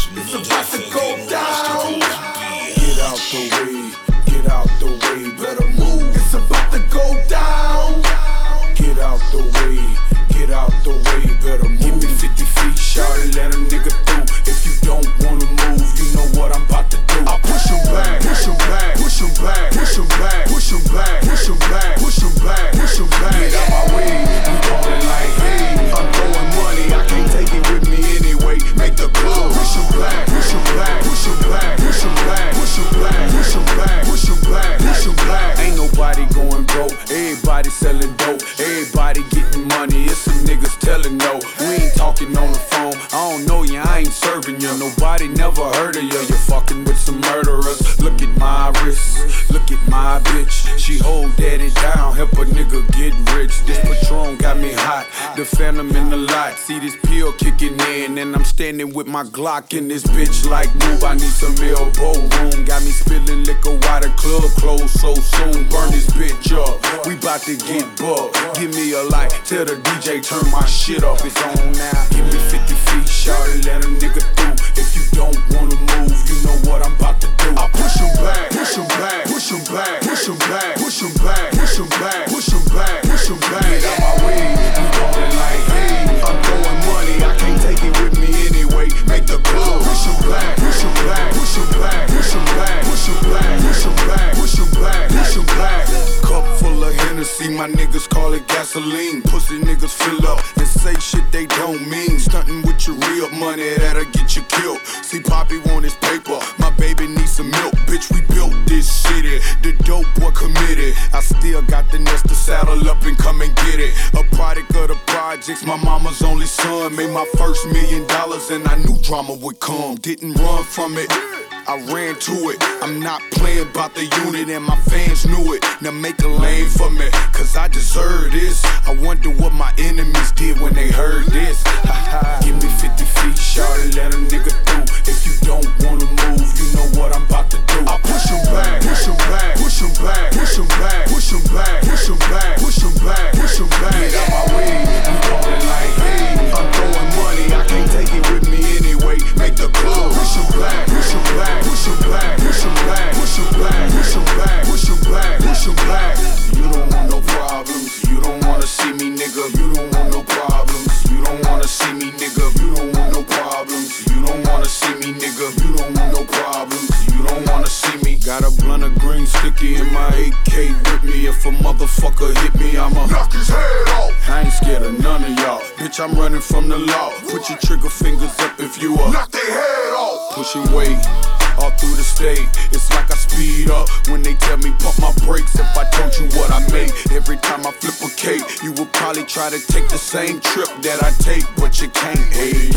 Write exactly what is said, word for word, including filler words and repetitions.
It's about to go down. Get out the way, get out the way, better move. It's about to go down. Get out the way, get out the way, better move. Give me fifty feet, shout it, let a nigga through. If you don't wanna move, you know what I'm about to do. I push him back, push him back, push him back, push him back, push him back, push him back, push him back, push him back. Get out my way, we ballin' like hey. I'm throwing money, I can't take it with me anyway. Make the club. Push him back, push him back, push him back, push him back, push him back, push him back, push him back, push him back. Ain't nobody going broke, everybody selling dope, everybody getting money. It's some niggas telling no. We ain't talking on the phone. I don't know you, I ain't serving you. Nobody never heard of you. You're fucking with some murderers. Look at my wrist, look at my bitch. She hold daddy down, help a nigga get rich. This Patron got me hot, the Phantom in the lot. See this pill kicking in, and I'm standing with my Glock in this bitch like move. I need some elbow room. Got me spilling liquor while the club closed so soon. Burn this bitch up, we bout to get bugged. Give me a light, tell the D J turn my shit up. It's on now. Give me fifty feet, shout it, let a nigga through. If you don't wanna move, you know what I'm about to do. I push him back, push him back, push him back, push him back, push him back, push him back, push him back, push him back. Get out my way, we ballin' like hey. I'm throwing money, I can't take it with me anyway. Make the club. Push him back, push him back, push him back, push him back, push him back, push him back, push him back, push him back. Cup full of Hennessy, my niggas call it gasoline. Pussy niggas fill up and say shit they don't mean. Stuntin' with your real money, that'll get you killed. See Poppy want his paper, my baby needs some milk. Bitch, we built this city, the dope boy committed. I still got the nest to saddle up and come and get it. A product of the projects, my mama's only son. Made my first million dollars and I knew drama would come. Didn't run from it, I ran to it. I'm not playing about the unit and my fans knew it. Now make a lane for me, cause I deserve this. I wonder what my enemies did when they heard this. Give me fifty feet, shout it, let a nigga through. If you don't wanna move, you know what I'm about to do. I push him back, push him back, push him back, push him back, push him back, push him back, push him back, push him back. Get out my way, we ballin' like hey. I'm throwing money, I can't take it with me anyway. Make the club. Push him back, push him back, push him back, push him back, push him back, push him back, push him back, push him back. You don't want no problems, you don't wanna see me, nigga. You don't want no problems, you don't wanna see me, nigga. You don't want no problems, you don't wanna see me, nigga. You don't want no problems, you don't wanna see me. Got a blunt of green sticky in my A K with me. If a motherfucker hit me, I'ma knock his head off. I ain't scared of none of y'all, bitch. I'm running from the law. Put your trigger fingers up if you are. Knock their head off. Pushing weight all through the state. It's like I speed up when they tell me pump my brakes. If I told you what I make, every time I flip a cake, you would probably try to take the same trip that I take, but you can't. Hey.